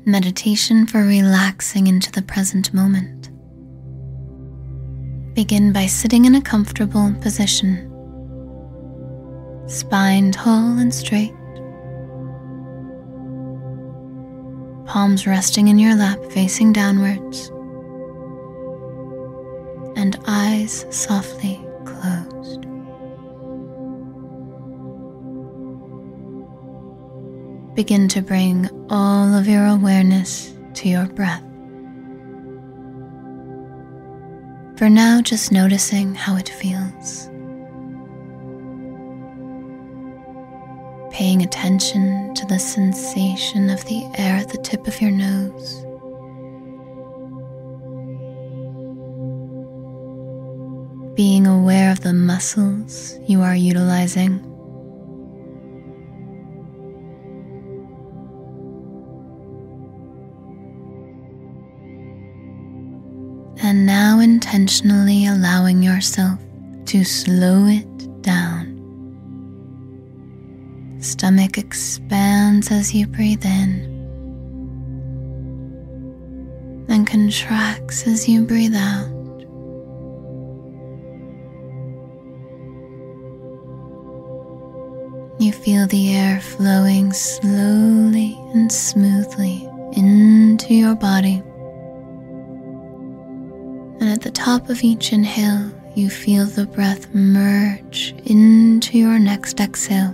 meditation for relaxing into the present moment. Begin by sitting in a comfortable position, spine tall and straight, palms resting in your lap facing downwards, and eyes softly closed. Begin to bring all of your awareness to your breath. For now, just noticing how it feels. Paying attention to the sensation of the air at the tip of your nose. Being aware of the muscles you are utilizing. And now intentionally allowing yourself to slow it down. Stomach expands as you breathe in and contracts as you breathe out. You feel the air flowing slowly and smoothly into your body. And at the top of each inhale, you feel the breath merge into your next exhale.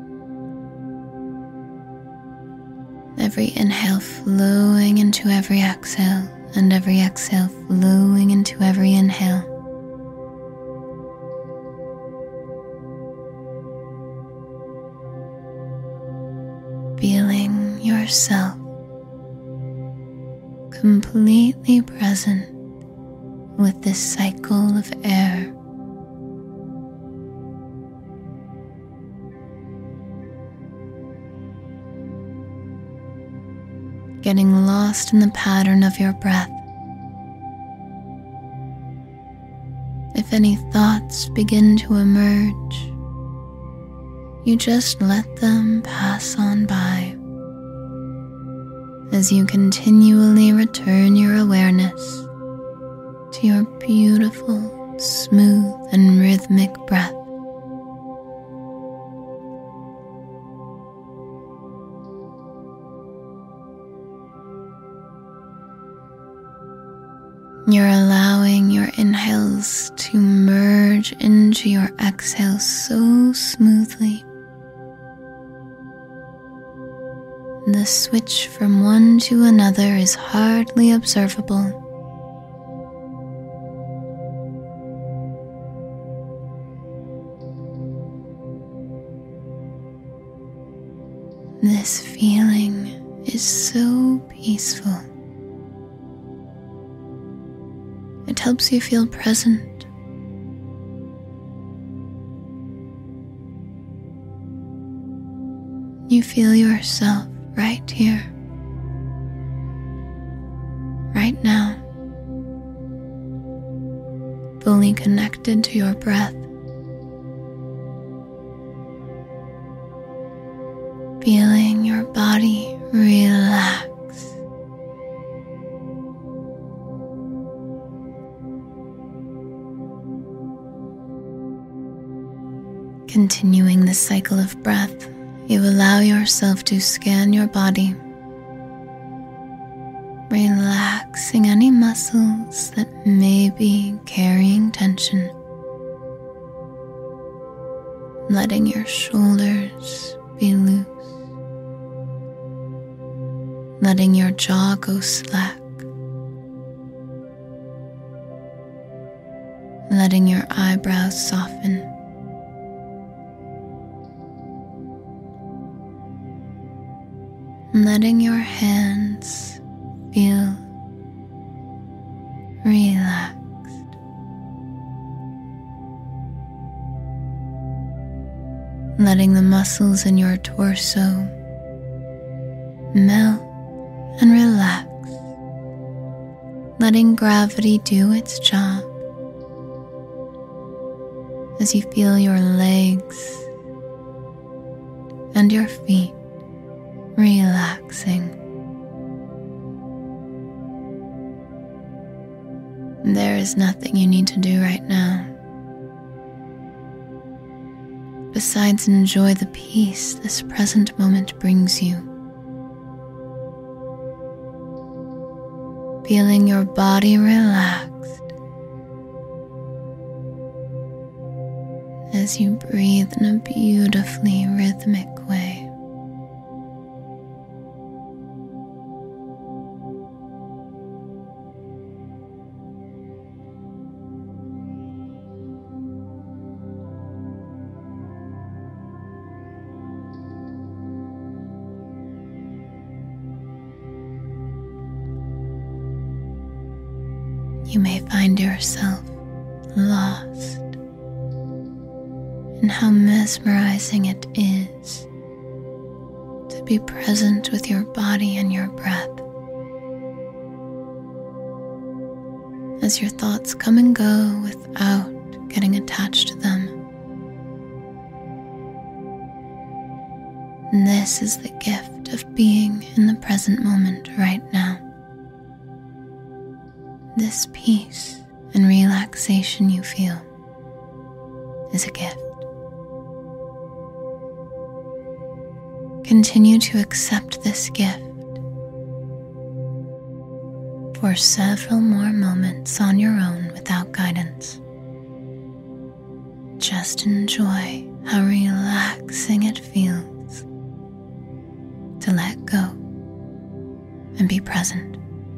Every inhale flowing into every exhale, and every exhale flowing into every inhale. Feeling yourself completely present with this cycle of air. Getting lost in the pattern of your breath. If any thoughts begin to emerge, you just let them pass on by as you continually return your awareness to your beautiful, smooth, and rhythmic breath. You're allowing your inhales to merge into your exhales so smoothly. The switch from one to another is hardly observable. This feeling is so peaceful. It helps you feel present. You feel yourself right here, right now, fully connected to your breath. Feeling your body relax. Continuing this cycle of breath, you allow yourself to scan your body, relaxing any muscles that may be carrying tension, letting your shoulders be loose, letting your jaw go slack, letting your eyebrows soften, letting your hands feel relaxed. Letting the muscles in your torso melt and relax. Letting gravity do its job as you feel your legs and your feet relaxing. There is nothing you need to do right now, besides enjoy the peace this present moment brings you. Feeling your body relaxed as you breathe in a beautifully rhythmic way. You may find yourself lost in how mesmerizing it is to be present with your body and your breath. As your thoughts come and go without getting attached to them. And this is the gift of being in the present moment right now. This peace and relaxation you feel is a gift. Continue to accept this gift for several more moments on your own without guidance. Just enjoy how relaxing it feels to let go and be present.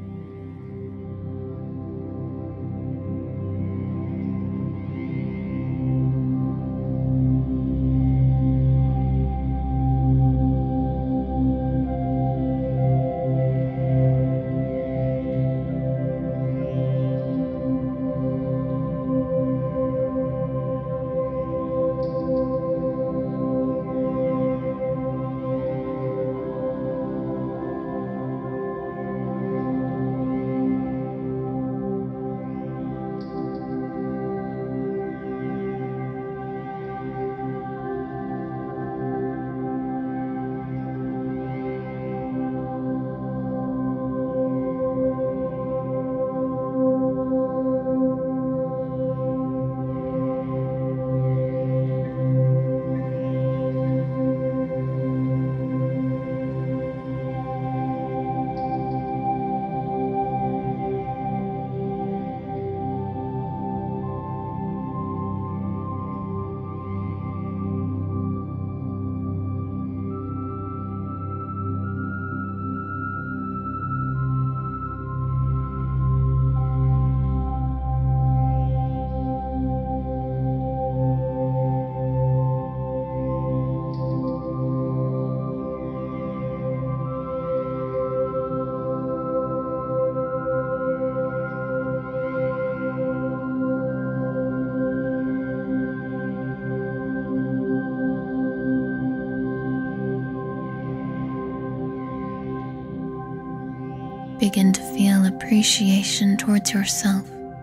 Begin to feel appreciation towards yourself,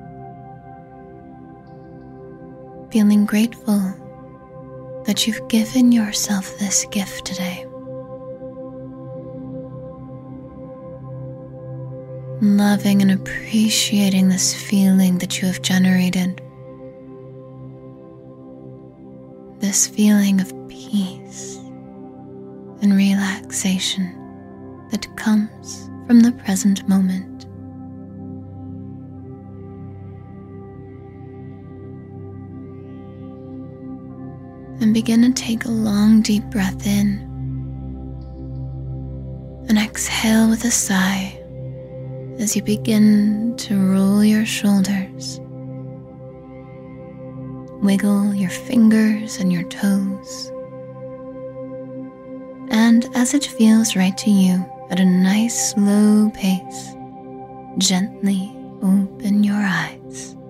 feeling grateful that you've given yourself this gift today. Loving and appreciating this feeling that you have generated, this feeling of peace and relaxation that comes from the present moment. And begin to take a long, deep breath in and exhale with a sigh as you begin to roll your shoulders, wiggle your fingers and your toes, and as it feels right to you, at a nice slow pace, gently open your eyes.